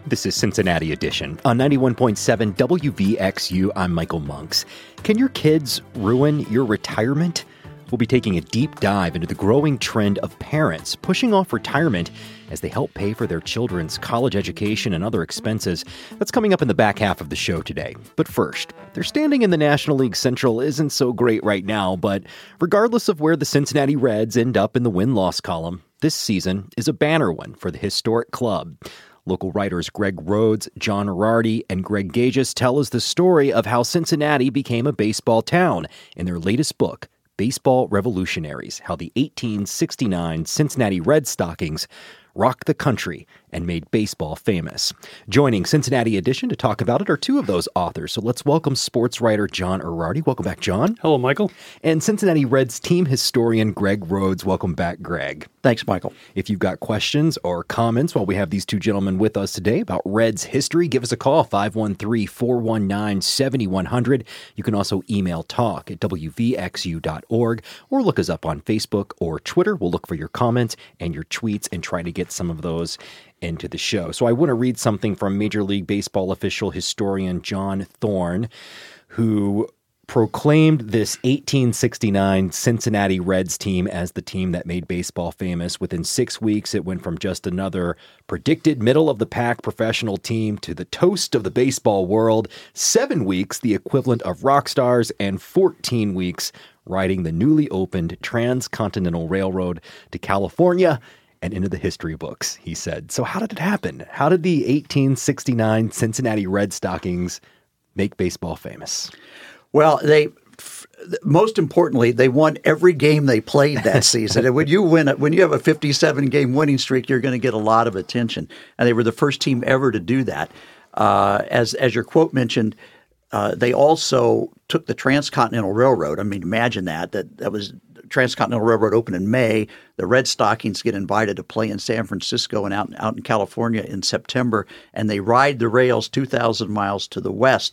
This is Cincinnati Edition. On 91.7 WVXU, I'm Michael Monks. Can your kids ruin your retirement? We'll be taking a deep dive into the growing trend of parents pushing off retirement as they help pay for their children's college education and other expenses. That's coming up in the back half of the show today. But first, their standing in the National League Central isn't so great right now, but regardless of where the Cincinnati Reds end up in the win-loss column, this season is a banner one for the historic club. Local writers Greg Rhodes, John Arardi, and Greg Gagis tell us the story of how Cincinnati became a baseball town in their latest book, Baseball Revolutionaries, how the 1869 Cincinnati Red Stockings rocked the country and made baseball famous. Joining Cincinnati Edition to talk about it are two of those authors. So let's welcome sports writer John Arardi. Welcome back, John. Hello, Michael. And Cincinnati Reds team historian Greg Rhodes. Welcome back, Greg. Thanks, Michael. If you've got questions or comments while we have these two gentlemen with us today about Reds history, give us a call, 513-419-7100. You can also email talk@wvxu.org or look us up on Facebook or Twitter. We'll look for your comments and your tweets and try to get some of those into the show. So I want to read something from Major League Baseball official historian John Thorne, who proclaimed this 1869 Cincinnati Reds team as the team that made baseball famous. Within 6 weeks, it went from just another predicted middle-of-the-pack professional team to the toast of the baseball world. 7 weeks, the equivalent of rock stars, and 14 weeks riding the newly opened Transcontinental Railroad to California and into the history books, he said. So how did it happen? How did the 1869 Cincinnati Red Stockings make baseball famous? Well, most importantly, they won every game they played that season. And when you have a 57-game winning streak, you're going to get a lot of attention. And they were the first team ever to do that. As your quote mentioned, they also took the Transcontinental Railroad. I mean, imagine that was Transcontinental Railroad opened in May. The Red Stockings get invited to play in San Francisco and out in California in September, and they ride the rails 2,000 miles to the west.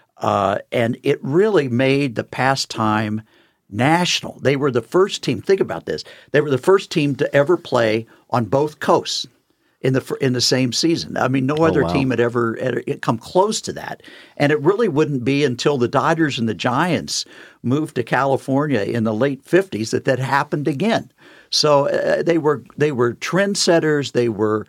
And it really made the pastime national. They were the first team. Think about this. They were the first team to ever play on both coasts in the same season. I mean, no other team had ever come close to that. And it really wouldn't be until the Dodgers and the Giants moved to California in the late 50s that happened again. So they were trendsetters. They were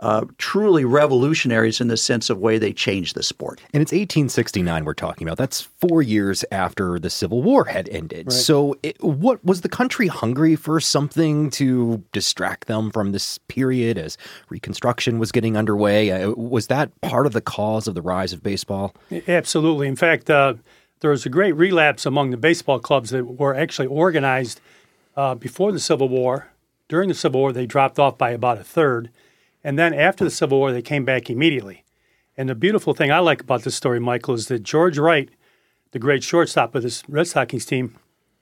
truly revolutionaries in the sense of way they changed the sport. And it's 1869 we're talking about. That's 4 years after the Civil War had ended. Right. So what was the country hungry for something to distract them from this period as Reconstruction was getting underway? Was that part of the cause of the rise of baseball? Absolutely. In fact, there was a great relapse among the baseball clubs that were actually organized before the Civil War. During the Civil War, they dropped off by about a third. And then after the Civil War, they came back immediately. And the beautiful thing I like about this story, Michael, is that George Wright, the great shortstop of this Red Stockings team,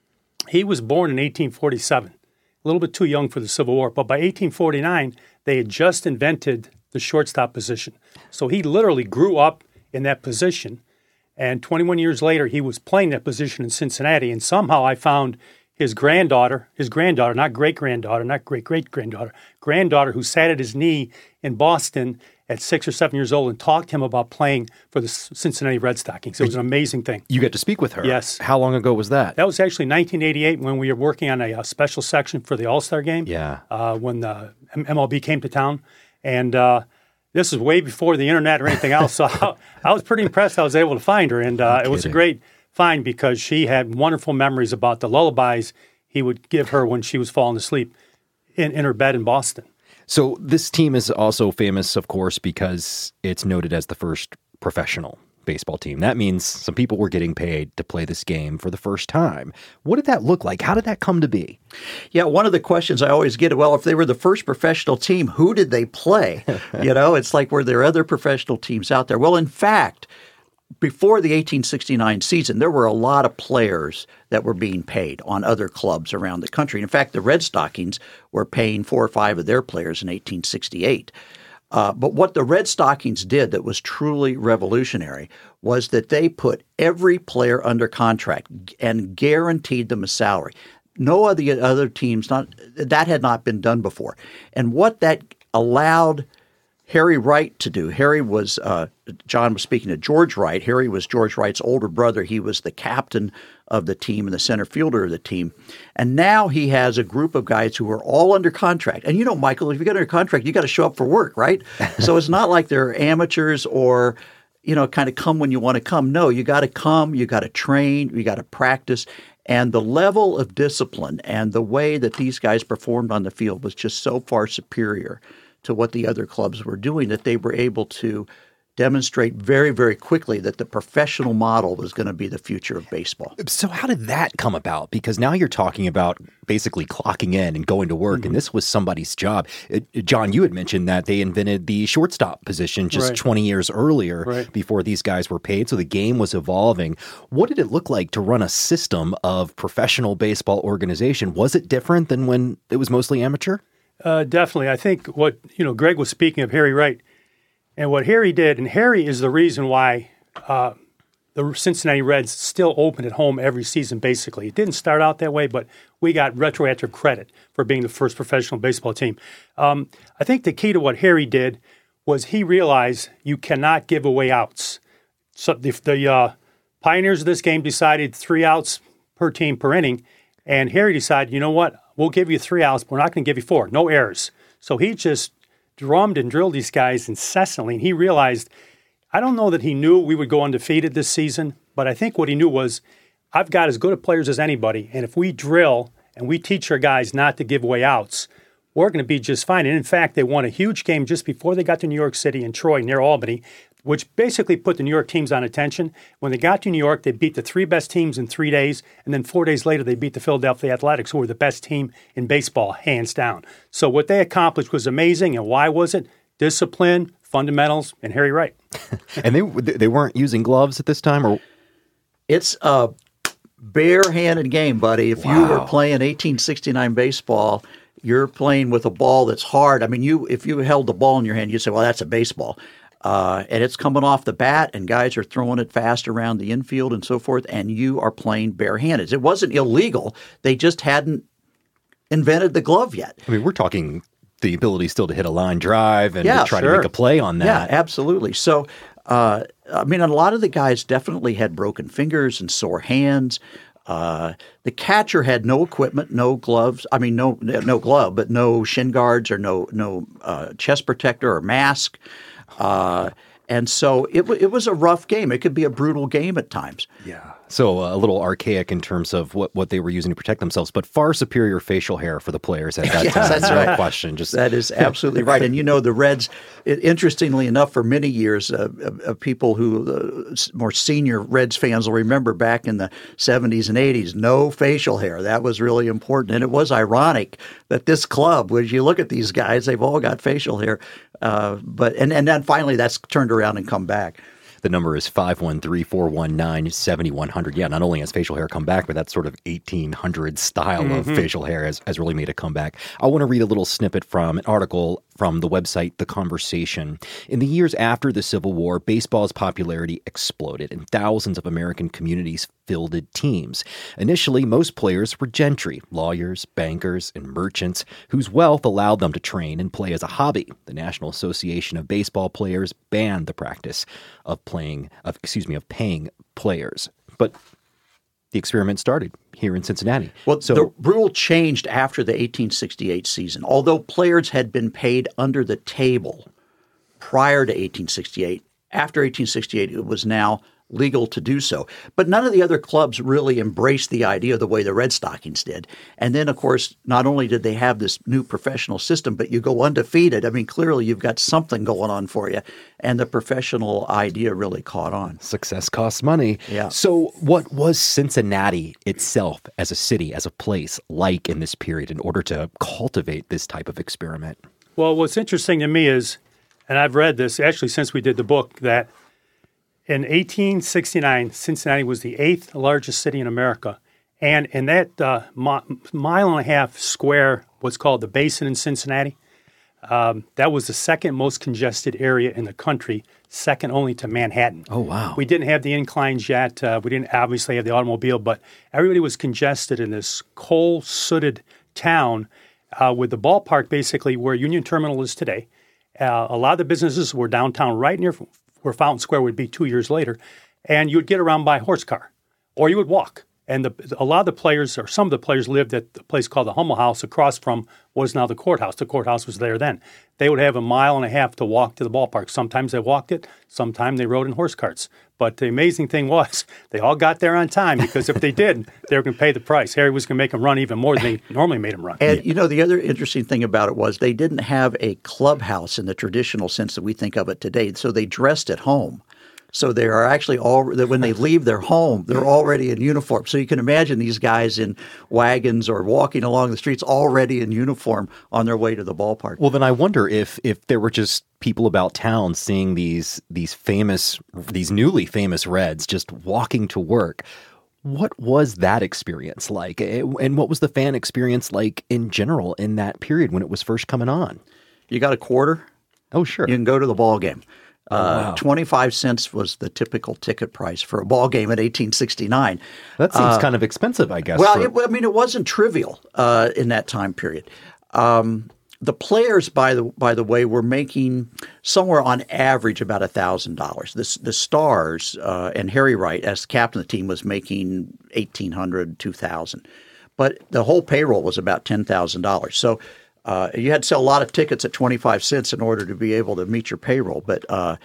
he was born in 1847, a little bit too young for the Civil War. But by 1849, they had just invented the shortstop position. So he literally grew up in that position. And 21 years later, he was playing that position in Cincinnati. And somehow I found his granddaughter, not great-granddaughter, not great-great-granddaughter, granddaughter who sat at his knee in Boston at 6 or 7 years old and talked to him about playing for the Cincinnati Red Stockings. It was an amazing thing. You get to speak with her? Yes. How long ago was that? That was actually 1988 when we were working on a special section for the All-Star game. Yeah. When the MLB came to town. And this is way before the internet or anything else. So I was pretty impressed I was able to find her. And it was a great find because she had wonderful memories about the lullabies he would give her when she was falling asleep in her bed in Boston. So this team is also famous, of course, because it's noted as the first professional baseball team. That means some people were getting paid to play this game for the first time. What did that look like? How did that come to be? Yeah, one of the questions I always get, well, if they were the first professional team, who did they play? It's like, were there other professional teams out there? Well, in fact, before the 1869 season, there were a lot of players that were being paid on other clubs around the country. In fact, the Red Stockings were paying 4 or 5 of their players in 1868. But what the Red Stockings did that was truly revolutionary was that they put every player under contract and guaranteed them a salary. No of the other teams, that had not been done before. And what that allowed Harry Wright to do. Harry was, John was speaking to George Wright. Harry was George Wright's older brother. He was the captain of the team and the center fielder of the team. And now he has a group of guys who are all under contract. And Michael, if you get under contract, you got to show up for work, right? So it's not like they're amateurs or, kind of come when you want to come. No, you got to come, you got to train, you got to practice. And the level of discipline and the way that these guys performed on the field was just so far superior to what the other clubs were doing that they were able to demonstrate very, very quickly that the professional model was going to be the future of baseball. So how did that come about? Because now you're talking about basically clocking in and going to work, and this was somebody's job. John, you had mentioned that they invented the shortstop position just 20 years earlier before these guys were paid, so the game was evolving. What did it look like to run a system of professional baseball organization? Was it different than when it was mostly amateur? Definitely. I think what, Greg was speaking of Harry Wright, and what Harry did, and Harry is the reason why the Cincinnati Reds still open at home every season, basically. It didn't start out that way, but we got retroactive credit for being the first professional baseball team. I think the key to what Harry did was he realized you cannot give away outs. So the pioneers of this game decided 3 outs per team per inning, and Harry decided, you know what, we'll give you 3 outs, but we're not going to give you 4, no errors. So he just drummed and drilled these guys incessantly, and he realized, I don't know that he knew we would go undefeated this season, but I think what he knew was, I've got as good of players as anybody, and if we drill and we teach our guys not to give away outs, we're going to be just fine. And in fact, they won a huge game just before they got to New York City in Troy near Albany, which basically put the New York teams on attention. When they got to New York, they beat the 3 best teams in 3 days, and then 4 days later, they beat the Philadelphia Athletics, who were the best team in baseball, hands down. So what they accomplished was amazing, and why was it? Discipline, fundamentals, and Harry Wright. And they weren't using gloves at this time? Or It's a bare-handed game, buddy. If you were playing 1869 baseball, you're playing with a ball that's hard. I mean, if you held the ball in your hand, you'd say, well, that's a baseball. And it's coming off the bat, and guys are throwing it fast around the infield and so forth, and you are playing barehanded. It wasn't illegal. They just hadn't invented the glove yet. I mean, we're talking the ability still to hit a line drive and to try to make a play on that. Yeah, absolutely. So, a lot of the guys definitely had broken fingers and sore hands. The catcher had no equipment, no gloves. I mean, no glove, but no shin guards or no chest protector or mask. And so it was a rough game. It could be a brutal game at times. Yeah. So a little archaic in terms of what they were using to protect themselves, but far superior facial hair for the players at that time. That's right. No question. That is absolutely right. And the Reds, interestingly enough, for many years, people who more senior Reds fans will remember back in the 70s and 80s, no facial hair. That was really important. And it was ironic that this club, when you look at these guys, they've all got facial hair. But then finally that's turned around and come back. The number is 513-419-7100. Yeah, not only has facial hair come back, but that sort of 1800 style of facial hair has really made a comeback. I want to read a little snippet from an article from the website The Conversation. In the years after the Civil War, baseball's popularity exploded, and thousands of American communities fielded teams. Initially, most players were gentry, lawyers, bankers, and merchants whose wealth allowed them to train and play as a hobby. The National Association of Baseball Players banned the practice of paying players. But the experiment started here in Cincinnati. Well, the rule changed after the 1868 season. Although players had been paid under the table prior to 1868, after 1868 it was now legal to do so. But none of the other clubs really embraced the idea the way the Red Stockings did. And then, of course, not only did they have this new professional system, but you go undefeated. I mean, clearly you've got something going on for you. And the professional idea really caught on. Success costs money. Yeah. So what was Cincinnati itself as a city, as a place, like in this period in order to cultivate this type of experiment? Well, what's interesting to me is, and I've read this actually since we did the book, that in 1869, Cincinnati was the 8th largest city in America. And in that mile and a half square, what's called the Basin in Cincinnati, that was the second most congested area in the country, second only to Manhattan. Oh, wow. We didn't have the inclines yet. We didn't obviously have the automobile, but everybody was congested in this coal-sooted town with the ballpark basically where Union Terminal is today. A lot of the businesses were downtown, right near where Fountain Square would be 2 years later, and you'd get around by horse car, or you would walk. And a lot of the players, or some of the players, lived at a place called the Hummel House across from what is now the courthouse. The courthouse was there then. They would have 1.5 miles to walk to the ballpark. Sometimes they walked it. Sometimes they rode in horse carts. But the amazing thing was they all got there on time, because if they did, they were going to pay the price. Harry was going to make them run even more than they normally made them run. And, the other interesting thing about it was they didn't have a clubhouse in the traditional sense that we think of it today. So they dressed at home. So they are actually when they leave their home, they're already in uniform. So you can imagine these guys in wagons or walking along the streets already in uniform on their way to the ballpark. Well, then I wonder if there were just people about town seeing these newly famous Reds just walking to work. What was that experience like? And what was the fan experience like in general in that period when it was first coming on? You got a quarter? Oh, sure. You can go to the ball game. Wow. 25 cents was the typical ticket price for a ball game in 1869. That seems kind of expensive, I guess. Well, it wasn't trivial in that time period. The players, by the way, were making somewhere on average about $1,000. The stars and Harry Wright, as captain of the team, was making $1,800, $2,000. But the whole payroll was about $10,000. So you had to sell a lot of tickets at 25 cents in order to be able to meet your payroll. But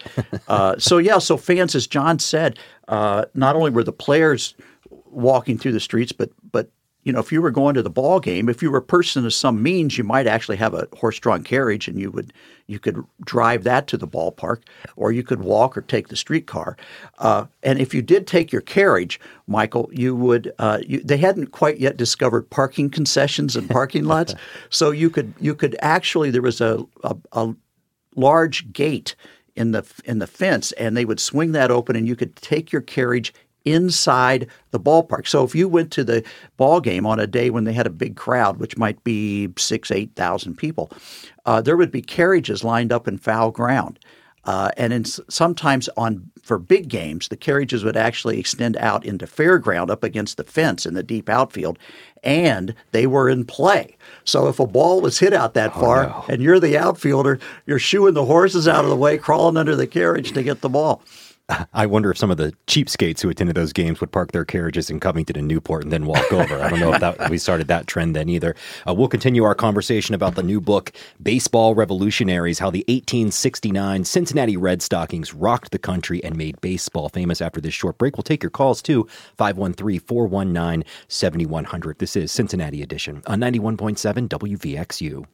so fans, as John said, not only were the players walking through the streets, but if you were going to the ball game, if you were a person of some means, you might actually have a horse-drawn carriage, and you could drive that to the ballpark, or you could walk or take the streetcar. And if you did take your carriage, Michael, you would. They hadn't quite yet discovered parking concessions and parking lots, so you could actually. There was a large gate in the fence, and they would swing that open, and you could take your carriage inside the ballpark. So if you went to the ball game on a day when they had a big crowd, which might be 6,000-8,000 people, there would be carriages lined up in foul ground. And sometimes for big games, the carriages would actually extend out into fairground up against the fence in the deep outfield, and they were in play. So if a ball was hit out that far and you're the outfielder, you're shooing the horses out of the way, crawling under the carriage to get the ball. I wonder if some of the cheapskates who attended those games would park their carriages in Covington and Newport and then walk over. I don't know if we started that trend then either. We'll continue our conversation about the new book, Baseball Revolutionaries, how the 1869 Cincinnati Red Stockings rocked the country and made baseball famous. After this short break, we'll take your calls too, 513-419-7100. This is Cincinnati Edition on 91.7 WVXU.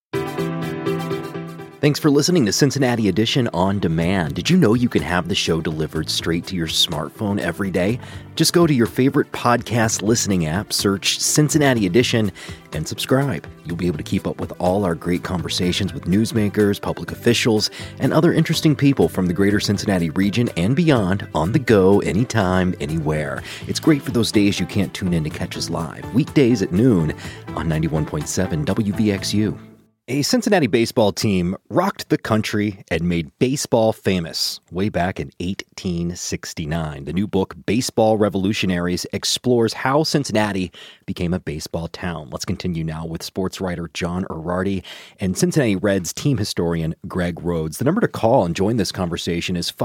Thanks for listening to Cincinnati Edition On Demand. Did you know you can have the show delivered straight to your smartphone every day? Just go to your favorite podcast listening app, search Cincinnati Edition, and subscribe. You'll be able to keep up with all our great conversations with newsmakers, public officials, and other interesting people from the greater Cincinnati region and beyond, on the go, anytime, anywhere. It's great for those days you can't tune in to catch us live, weekdays at noon on 91.7 WVXU. A Cincinnati baseball team rocked the country and made baseball famous way back in 1869. The new book, Baseball Revolutionaries, explores how Cincinnati became a baseball town. Let's continue now with sports writer John Erardi and Cincinnati Reds team historian Greg Rhodes. The number to call and join this conversation is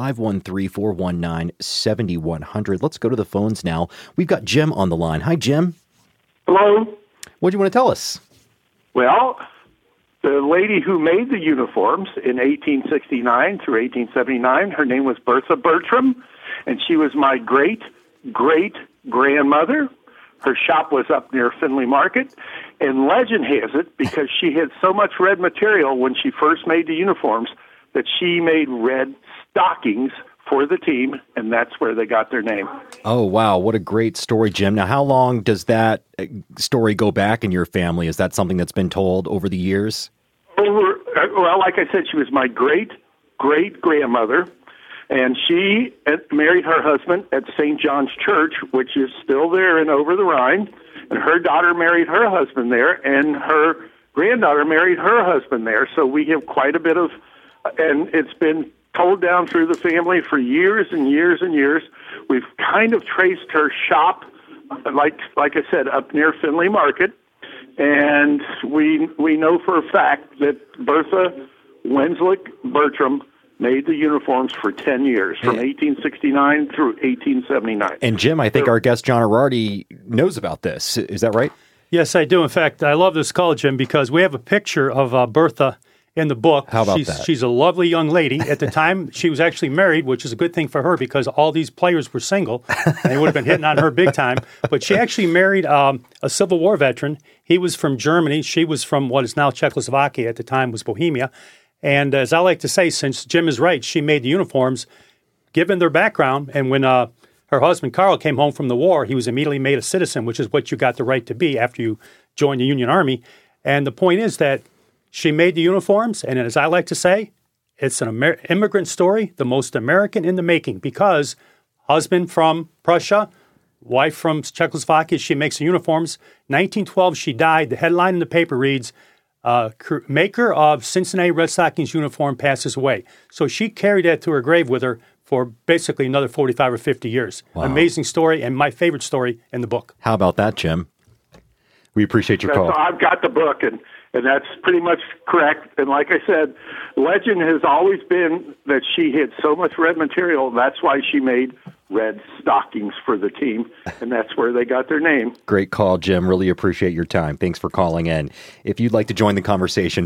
513-419-7100. Let's go to the phones now. We've got Jim on the line. Hi, Jim. Hello. What do you want to tell us? Well, the lady who made the uniforms in 1869 through 1879, her name was Bertha Bertram, and she was my great-great-grandmother. Her shop was up near Findlay Market, and legend has it, because she had so much red material when she first made the uniforms, that she made red stockings for the team, and that's where they got their name. Oh, wow. What a great story, Jim. Now, how long does that story go back in your family? Is that something that's been told over the years? Well, like I said, she was my great-great-grandmother, and she married her husband at St. John's Church, which is still there and over the Rhine, and her daughter married her husband there, and her granddaughter married her husband there. So we have quite a bit of, and it's been told down through the family for years and years and years. We've kind of traced her shop, like I said, up near Findlay Market, and we know for a fact that Bertha Wenslick Bertram made the uniforms for 10 years, from 1869 through 1879. And Jim, I think our guest John Arardi knows about this. Is that right? Yes, I do. In fact, I love this call, Jim, because we have a picture of Bertha in the book. How about that? She's a lovely young lady. At the time, she was actually married, which is a good thing for her because all these players were single. And they would have been hitting on her big time. But she actually married a Civil War veteran. He was from Germany. She was from what is now Czechoslovakia. At the time was Bohemia. And as I like to say, since Jim is right, she made the uniforms given their background. And when her husband, Carl, came home from the war, he was immediately made a citizen, which is what you got the right to be after you joined the Union Army. And the point is that she made the uniforms, and as I like to say, it's an immigrant story, the most American in the making, because husband from Prussia, wife from Czechoslovakia, she makes the uniforms. 1912, she died. The headline in the paper reads, maker of Cincinnati Red Stockings uniform passes away. So she carried that to her grave with her for basically another 45 or 50 years. Wow. Amazing story, and my favorite story in the book. How about that, Jim? We appreciate your call. So I've got the book, and that's pretty much correct. And like I said, legend has always been that she had so much red material, that's why she made red stockings for the team, and that's where they got their name. Great call, Jim. Really appreciate your time. Thanks for calling in. If you'd like to join the conversation,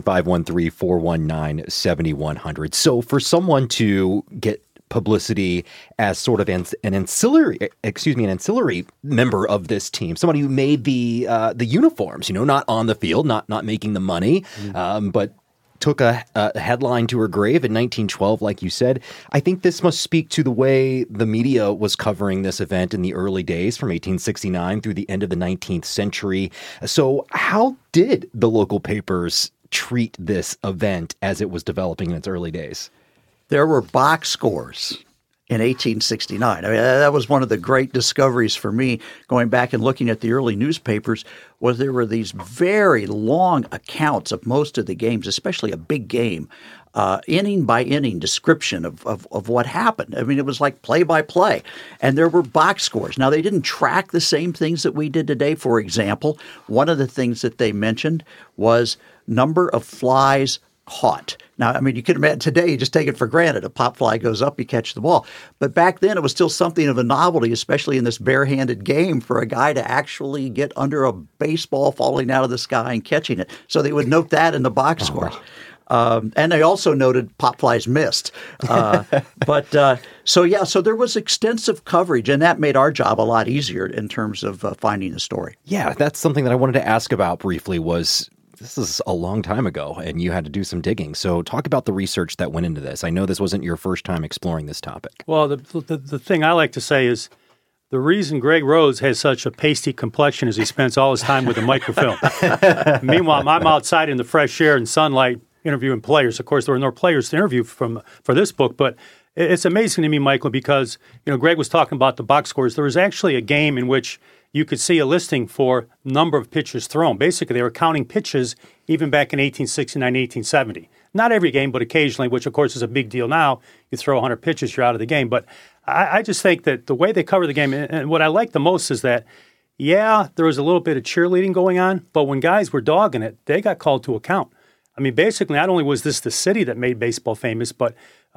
513-419-7100. So for someone to get publicity as sort of an ancillary member of this team, somebody who made the uniforms, not on the field, not making the money, but took a headline to her grave in 1912, like you said. I think this must speak to the way the media was covering this event in the early days from 1869 through the end of the 19th century. So how did the local papers treat this event as it was developing in its early days? There were box scores in 1869. I mean, that was one of the great discoveries for me going back and looking at the early newspapers, was there were these very long accounts of most of the games, especially a big game, inning by inning description of what happened. I mean, it was like play by play. And there were box scores. Now, they didn't track the same things that we did today. For example, one of the things that they mentioned was number of flies caught. Now, I mean, you can imagine today, you just take it for granted. A pop fly goes up, you catch the ball. But back then, it was still something of a novelty, especially in this barehanded game, for a guy to actually get under a baseball falling out of the sky and catching it. So they would note that in the box scores. And they also noted pop flies missed. So there was extensive coverage, and that made our job a lot easier in terms of finding the story. Yeah, that's something that I wanted to ask about briefly was, this is a long time ago, and you had to do some digging. So talk about the research that went into this. I know this wasn't your first time exploring this topic. Well, the thing I like to say is the reason Greg Rhodes has such a pasty complexion is he spends all his time with a microfilm. Meanwhile, I'm outside in the fresh air and sunlight interviewing players. Of course, there were no players to interview for this book, but it's amazing to me, Michael, because Greg was talking about the box scores. There was actually a game in which you could see a listing for number of pitches thrown. Basically, they were counting pitches even back in 1869, 1870. Not every game, but occasionally, which, of course, is a big deal now. You throw 100 pitches, you're out of the game. But I just think that the way they cover the game, and what I like the most is that, yeah, there was a little bit of cheerleading going on, but when guys were dogging it, they got called to account. I mean, basically, not only was this the city that made baseball famous, but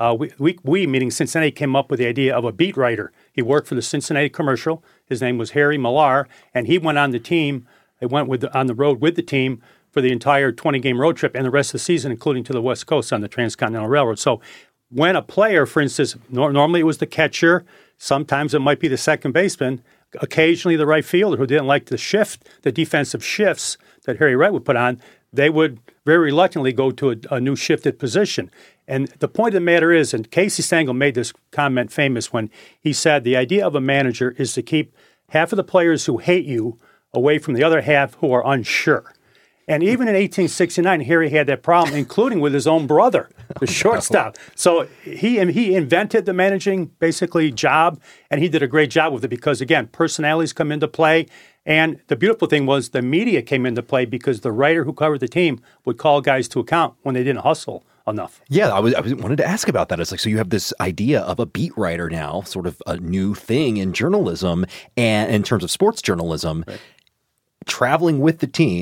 we, meaning Cincinnati, came up with the idea of a beat writer. He worked for the Cincinnati Commercial. His name was Harry Millar, and he went on the team. They went on the road with the team for the entire 20-game road trip and the rest of the season, including to the West Coast on the Transcontinental Railroad. So when a player, for instance, normally it was the catcher, sometimes it might be the second baseman, occasionally the right fielder who didn't like the defensive shifts that Harry Wright would put on, they would very reluctantly go to a new shifted position. And the point of the matter is, and Casey Stengel made this comment famous when he said, the idea of a manager is to keep half of the players who hate you away from the other half who are unsure. And even in 1869, Harry had that problem, including with his own brother, the shortstop. So he invented the managing, basically, job, and he did a great job with it because, again, personalities come into play. And the beautiful thing was the media came into play because the writer who covered the team would call guys to account when they didn't hustle enough. Yeah, I wanted to ask about that. It's like, so you have this idea of a beat writer now, sort of a new thing in journalism and in terms of sports journalism, right, traveling with the team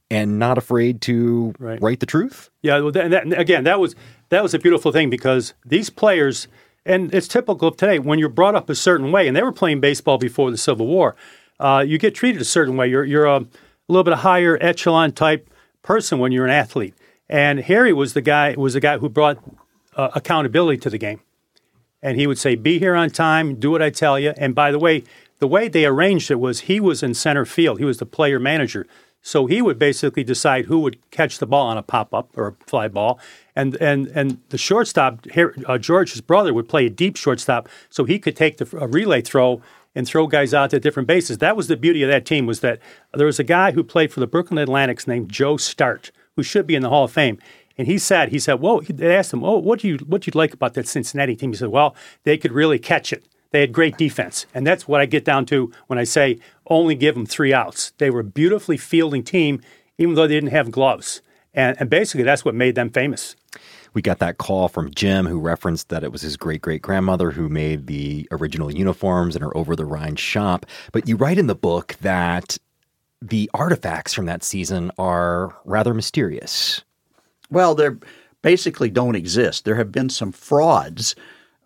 and not afraid to write the truth. Yeah, well, that was a beautiful thing because these players, and it's typical of today, when you're brought up a certain way, and they were playing baseball before the Civil War, you get treated a certain way. You're a little bit higher echelon type person when you're an athlete. And Harry was the guy who brought accountability to the game. And he would say, be here on time, do what I tell you. And by the way they arranged it was he was in center field. He was the player manager. So he would basically decide who would catch the ball on a pop-up or a fly ball. And the shortstop, George, his brother, would play a deep shortstop so he could take a relay throw and throw guys out to different bases. That was the beauty of that team, was that there was a guy who played for the Brooklyn Atlantics named Joe Start, who should be in the Hall of Fame. And he said, "Whoa!" They asked him, "Oh, what do you like about that Cincinnati team?" He said, "Well, they could really catch it. They had great defense, and that's what I get down to when I say only give them 3 outs. They were a beautifully fielding team, even though they didn't have gloves, and basically that's what made them famous." We got that call from Jim, who referenced that it was his great-great-grandmother who made the original uniforms in her over-the-Rhine shop. But you write in the book that the artifacts from that season are rather mysterious. Well, they basically don't exist. There have been some frauds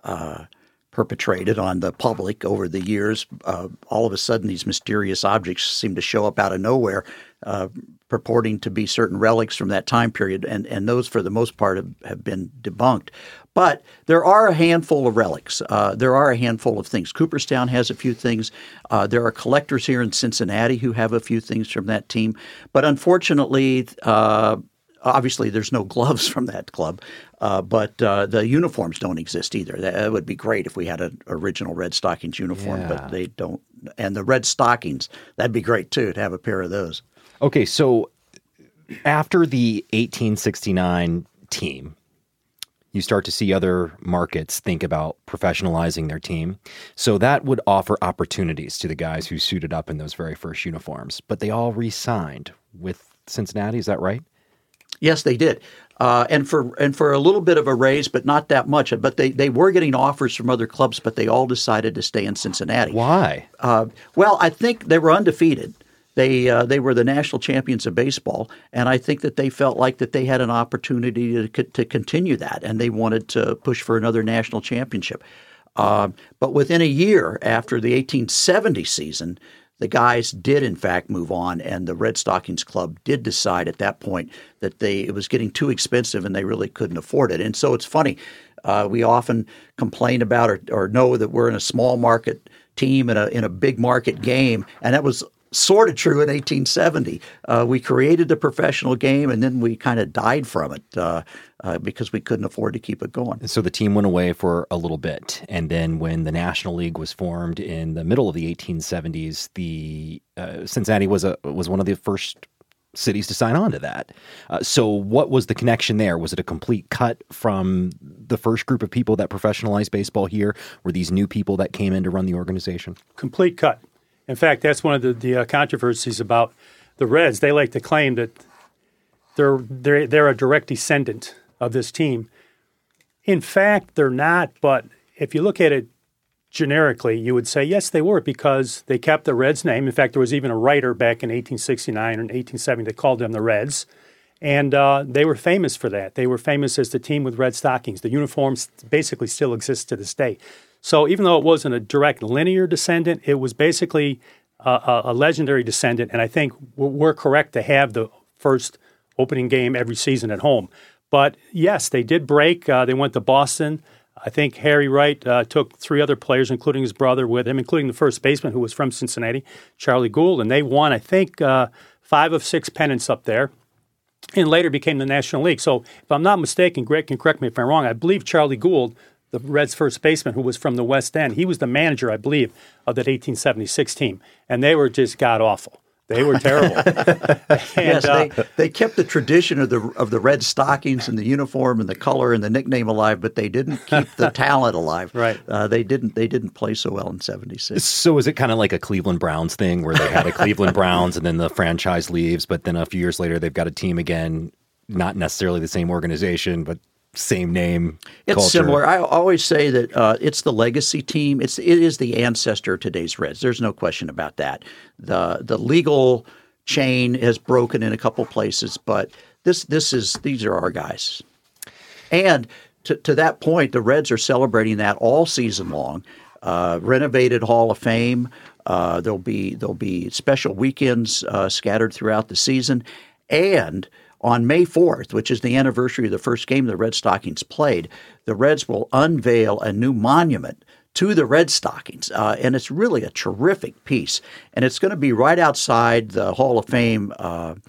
perpetrated on the public over the years. All of a sudden, these mysterious objects seem to show up out of nowhere, purporting to be certain relics from that time period, and those, for the most part, have been debunked. But there are a handful of relics. There are a handful of things. Cooperstown has a few things. There are collectors here in Cincinnati who have a few things from that team. But unfortunately, obviously, there's no gloves from that club, but the uniforms don't exist either. That would be great if we had an original Red Stockings uniform, but they don't. And the Red Stockings, that'd be great, too, to have a pair of those. Okay, so after the 1869 team, you start to see other markets think about professionalizing their team. So that would offer opportunities to the guys who suited up in those very first uniforms. But they all re-signed with Cincinnati, is that right? Yes, they did. And for a little bit of a raise, but not that much. But they were getting offers from other clubs, but they all decided to stay in Cincinnati. Why? Well, I think they were undefeated. They were the national champions of baseball, and I think that they felt like that they had an opportunity to continue that, and they wanted to push for another national championship. But within a year after the 1870 season, the guys did, in fact, move on, and the Red Stockings Club did decide at that point that it was getting too expensive and they really couldn't afford it. And so it's funny. We often complain about or know that we're in a small market team in a big market game, and that was sort of true in 1870. We created the professional game, and then we kind of died from it because we couldn't afford to keep it going. So the team went away for a little bit, and then when the National League was formed in the middle of the 1870s, the Cincinnati was one of the first cities to sign on to that. So what was the connection there? Was it a complete cut from the first group of people that professionalized baseball here? Were these new people that came in to run the organization? Complete cut. In fact, that's one of the controversies about the Reds. They like to claim that they're a direct descendant of this team. In fact, they're not, but if you look at it generically, you would say, yes, they were, because they kept the Reds name. In fact, there was even a writer back in 1869 and 1870 that called them the Reds, and they were famous for that. They were famous as the team with red stockings. The uniforms basically still exist to this day. So even though it wasn't a direct linear descendant, it was basically a legendary descendant, and I think we're correct to have the first opening game every season at home. But yes, they did break. They went to Boston. I think Harry Wright took 3 other players, including his brother, with him, including the first baseman who was from Cincinnati, Charlie Gould, and they won, I think, 5 of 6 pennants up there, and later became the National League. So if I'm not mistaken, Greg can correct me if I'm wrong, I believe Charlie Gould, the Reds' first baseman, who was from the West End, he was the manager, I believe, of that 1876 team, and they were just god-awful. They were terrible. Yes, they kept the tradition of the red stockings and the uniform and the color and the nickname alive, but they didn't keep the talent alive. Right. They didn't play so well in '76. So is it kind of like a Cleveland Browns thing where they had a Cleveland Browns and then the franchise leaves, but then a few years later they've got a team again, not necessarily the same organization, but same name, It's culture. similar. I always say that it's the legacy team. It is the ancestor of today's Reds. There's no question about that. The legal chain has broken in a couple places, but these are our guys. And to that point, the Reds are celebrating that all season long. Renovated Hall of Fame. There'll be special weekends scattered throughout the season, and on May 4th, which is the anniversary of the first game the Red Stockings played, the Reds will unveil a new monument to the Red Stockings, and it's really a terrific piece. And it's going to be right outside the Hall of Fame on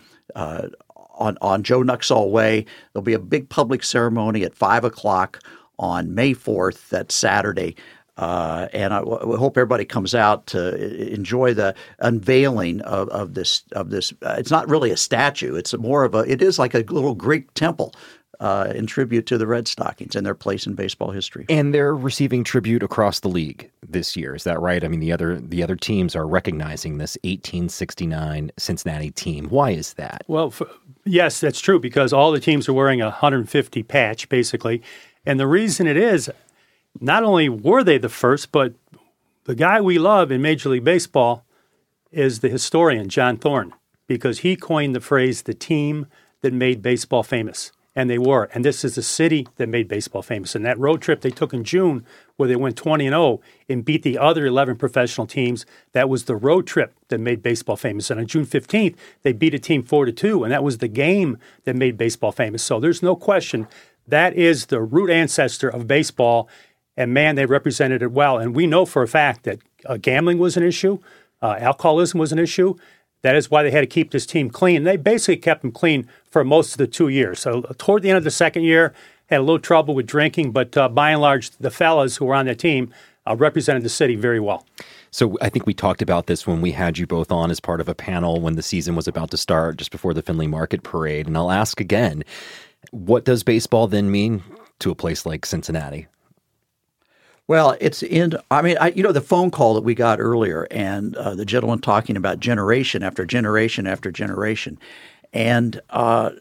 Joe Nuxhall Way. There'll be a big public ceremony at 5 o'clock on May 4th, that's Saturday. And I hope everybody comes out to enjoy the unveiling of this. It's not really a statue. It's it is like a little Greek temple in tribute to the Red Stockings and their place in baseball history. And they're receiving tribute across the league this year. Is that right? I mean, the other teams are recognizing this 1869 Cincinnati team. Why is that? Well, yes, that's true, because all the teams are wearing a 150 patch, basically. And the reason it is, not only were they the first, but the guy we love in Major League Baseball is the historian, John Thorne, because he coined the phrase, the team that made baseball famous. And they were. And this is the city that made baseball famous. And that road trip they took in June, where they went 20-0 and beat the other 11 professional teams, that was the road trip that made baseball famous. And on June 15th, they beat a team 4-2, and that was the game that made baseball famous. So there's no question that is the root ancestor of baseball. And, man, they represented it well. And we know for a fact that gambling was an issue. Alcoholism was an issue. That is why they had to keep this team clean. They basically kept them clean for most of the 2 years. So toward the end of the second year, had a little trouble with drinking. But by and large, the fellas who were on that team represented the city very well. So I think we talked about this when we had you both on as part of a panel when the season was about to start, just before the Findlay Market Parade. And I'll ask again, what does baseball then mean to a place like Cincinnati? Well, the phone call that we got earlier, and the gentleman talking about generation after generation after generation, and I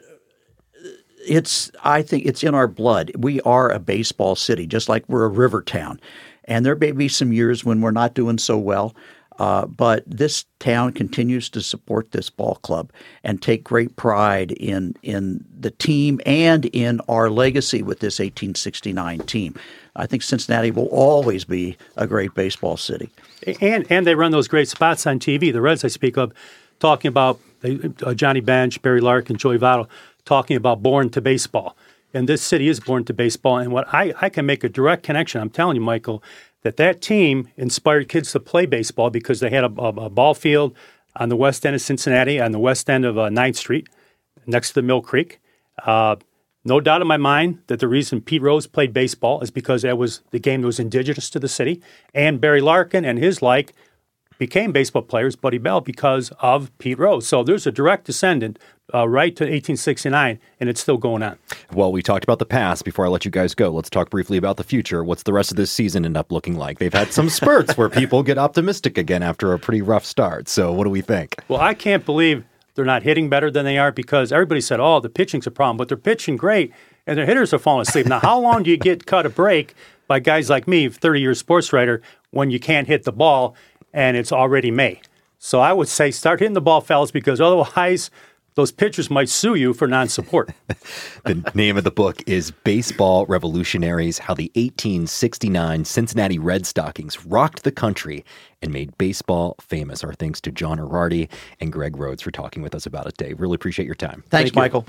think it's in our blood. We are a baseball city, just like we're a river town, and there may be some years when we're not doing so well. But this town continues to support this ball club and take great pride in the team and in our legacy with this 1869 team. I think Cincinnati will always be a great baseball city. And they run those great spots on TV. The Reds I speak of, talking about Johnny Bench, Barry Larkin, Joey Votto, talking about born to baseball. And this city is born to baseball. And what I can make a direct connection, I'm telling you, Michael, that team inspired kids to play baseball because they had a ball field on the west end of Cincinnati, on the west end of 9th Street, next to the Mill Creek. No doubt in my mind that the reason Pete Rose played baseball is because that was the game that was indigenous to the city. And Barry Larkin and his like became baseball players, Buddy Bell, because of Pete Rose. So there's a direct descendant right to 1869, and it's still going on. Well, we talked about the past before I let you guys go. Let's talk briefly about the future. What's the rest of this season end up looking like? They've had some spurts where people get optimistic again after a pretty rough start. So what do we think? Well, I can't believe they're not hitting better than they are, because everybody said, oh, the pitching's a problem, but they're pitching great, and their hitters are falling asleep. Now, how long do you get cut a break by guys like me, 30-year sports writer, when you can't hit the ball and it's already May? So I would say start hitting the ball, fellas, because otherwise those pitchers might sue you for non-support. The name of the book is Baseball Revolutionaries, How the 1869 Cincinnati Red Stockings Rocked the Country and Made Baseball Famous. Our thanks to John Arardi and Greg Rhodes for talking with us about it, Dave. Really appreciate your time. Thanks, Michael.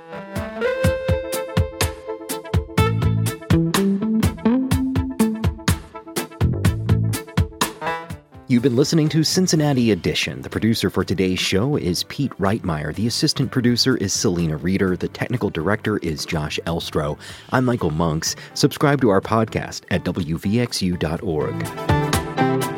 You've been listening to Cincinnati Edition. The producer for today's show is Pete Reitmeyer. The assistant producer is Selena Reeder. The technical director is Josh Elstro. I'm Michael Monks. Subscribe to our podcast at WVXU.org.